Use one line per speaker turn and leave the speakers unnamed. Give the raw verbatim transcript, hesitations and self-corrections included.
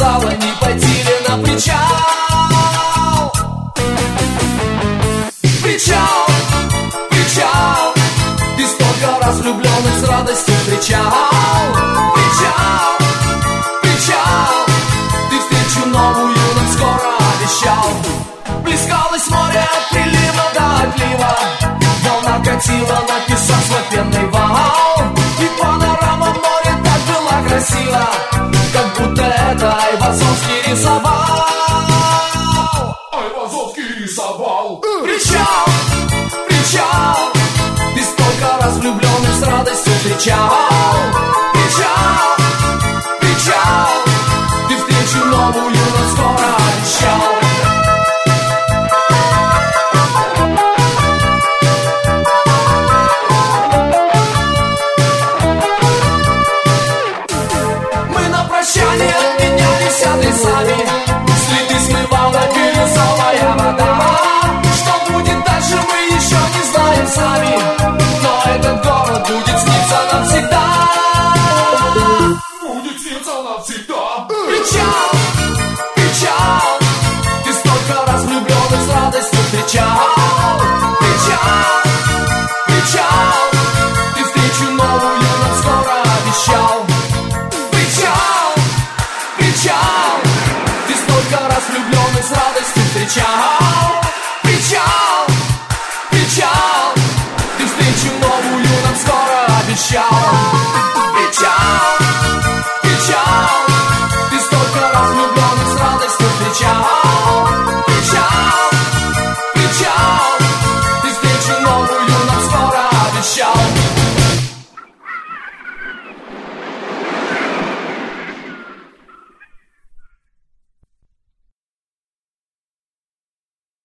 сказала, не пойти ли на причал. Причал, причал, ты столько раз влюбленных с радостью встречал. Причал, причал, ты встречу новую нам скоро обещал. Плескалось море от прилива до отлива, волна катила на песок свой пенный вал. И панорама моря так была красива, как будто это Айвазовский рисовал.
Айвазовский рисовал.
Причал, причал, ты столько раз влюбленных с радостью встречал. Причал, причал, ты встречу новую нам скоро обещал. Прощание обменялись адресами, следы смывала бирюзовая вода. Что будет дальше, мы еще не знаем сами, но этот город будет сниться навсегда.
Будет сниться навсегда.
Причал, причал, ты столько раз влюбленных с радостью встречал. Причал, причал, ты встречу новую нам скоро обещал. Причал, ты столько раз влюбленных с радостью встречал. Причал, причал, ты встречу новую нам скоро обещал.